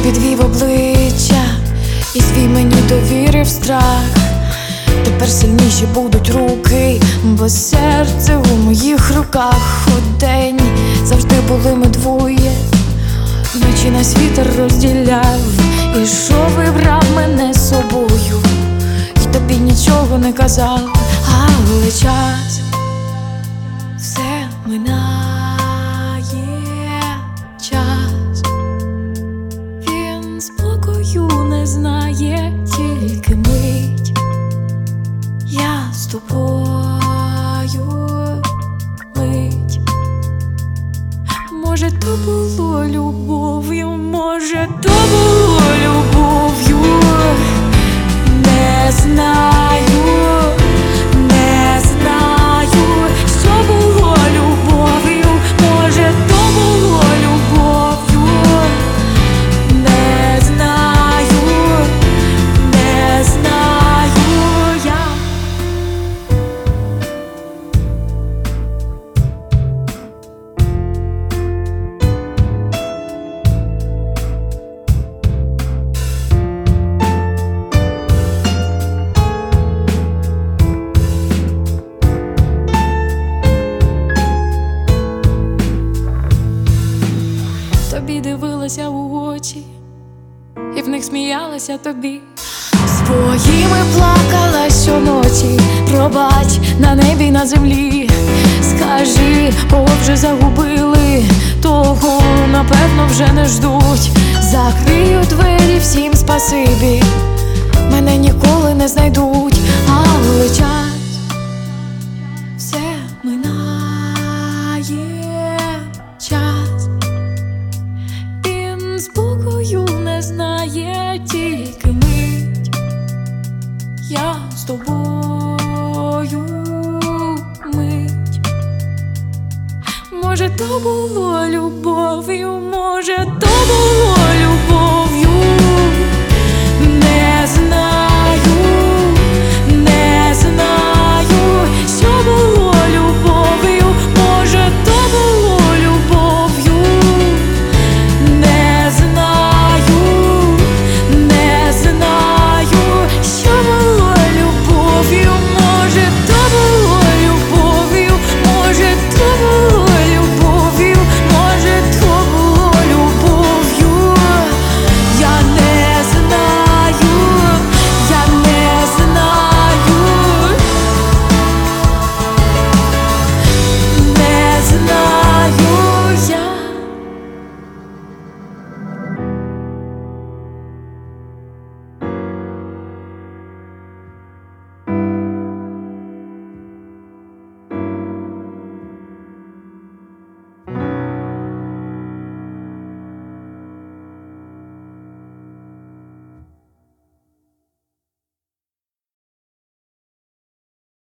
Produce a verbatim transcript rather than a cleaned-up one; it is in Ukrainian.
підвів обличчя і свій мені довірив страх. Тепер сильніші будуть руки, бо серце у моїх руках. У день завжди були ми двоє, вночі нас вітер розділяв. І що вибрав мене з собою, і тобі нічого не казав. Але час все минає, час він спокою не знає, тільки мить я з тобою, мить. Може, то було любов'ю, може, то було любов'ю, не знаю, не знаю, що було любов'ю, може, то було любов'ю, не знаю, не знаю я. Тобі дивилася у очі, і в них сміялася тобі. Своїми плакала щоночі, пробач на небі, на землі. Скажи, кого вже загубили, того, напевно, вже не ждуть. Закрию двері, всім спасибі, мене ніколи не знайдуть. Але час все минає, час спокою не знає, тільки мить я з тобою, мить. Може, то було любов'ю, може,